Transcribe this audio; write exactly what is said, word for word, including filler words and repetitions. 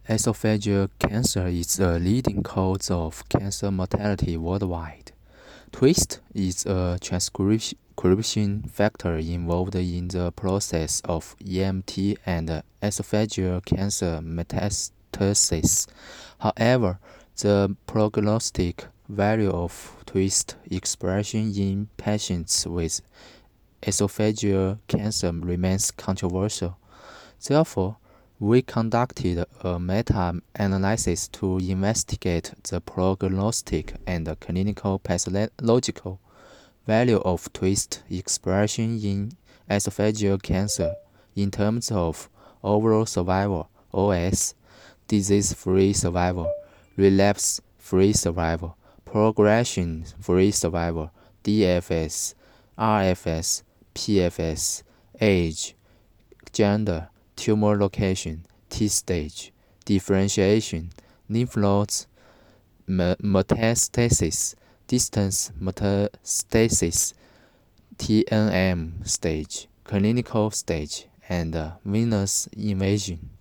Esophageal cancer is a leading cause of cancer mortality worldwide. Twist is a transcription factor involved in the process of E M T and esophageal cancer metastasis. However, the prognostic value of Twist expression in patients with esophageal cancer remains controversial. Therefore, we conducted a meta-analysis to investigate the prognostic and clinical pathological value of Twist expression in esophageal cancer in terms of overall survival (O S), disease-free survival, relapse-free survival, progression-free survival (D F S), R F S, P F S, age, gender, tumor location, T stage, differentiation, lymph nodes, metastasis, distant metastasis, T N M stage, clinical stage, and venous invasion.